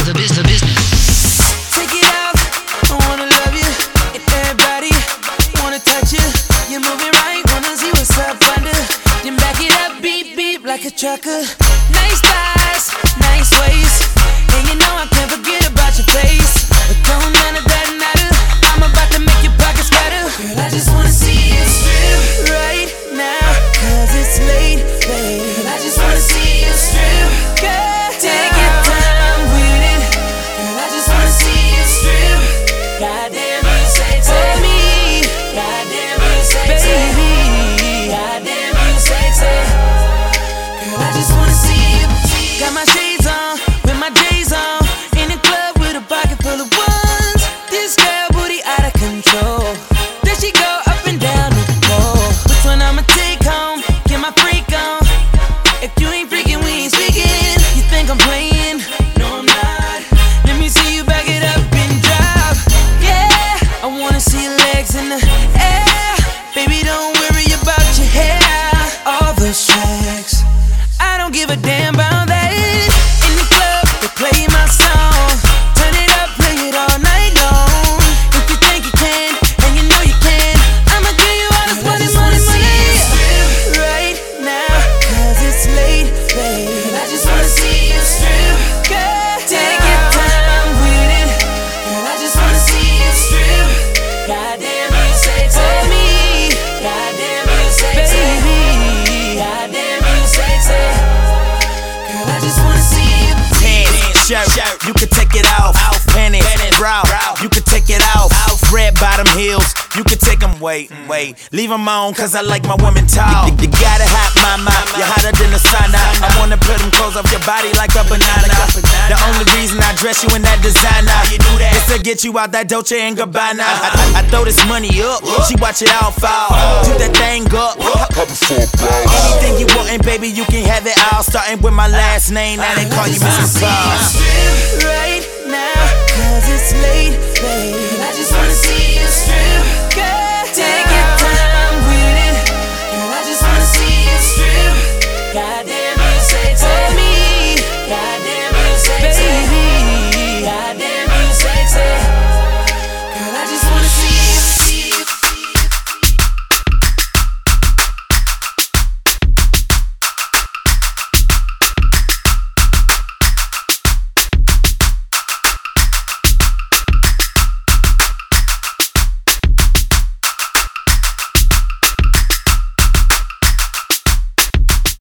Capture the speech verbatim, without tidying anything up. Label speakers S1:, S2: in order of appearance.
S1: the business, the business.
S2: Take it out, I wanna love you, and everybody wanna touch you. You're moving right, wanna see what's up under. Then back it up, beep beep like a trucker. Nice thighs, nice waist, and you know I can't forget about your face. But don't none of that matter, I'm about to make your pockets scatter. Girl, I just wanna see you strip right now, cause it's late, babe. Girl, I just wanna see you strip, girl, take your time with it. Girl, I just wanna see you strip. Goddamn, you sexy. For me, goddamn, you sexy. Baby, goddamn, you sexy. Girl, I just wanna see you. Got my shades on, with my J's on, in the club with a pocket full of ones. This girl booty out of control. There she go up and down the pole. Which one I'ma take home? Get my freak on. If you ain't freaking, we ain't speaking. You think I'm playing? No, I'm not. Let me see you back it up and drop. Yeah, I wanna see your legs in the air. Baby, don't worry about your hair. All those tracks, I don't give a damn about that. In the club, they play my song. Turn it up, play it all night long. If you think you can, and you know you can, I'ma give you all this money, money, money. Right now, cause it's late, babe. I just wanna see you strip. Girl, take your time with it. Girl, I just wanna see you strip. Goddamn, you sexy. For me, goddamn, you sexy. Baby, goddamn, you sexy. Girl, I just wanna see you.
S3: Pants, shirt, you can take it off. Panties, bra, you can take it off. Red bottom heels, you can take them. Wait, wait, leave them on, cause I like my women tall. You, you got a hot mama, you're hotter than the sauna. I wanna put them clothes off your body like a banana. The only reason I dress you in that designer is to get you out that Dolce and Gabbana. I, I, I throw this money up, she watch it all fall. Do that thing up. Anything you want, and baby, you can have it all. Starting with my last name, now they call you Missus Claus.
S2: Right now, cause it's late, babe. I just wanna see you strip.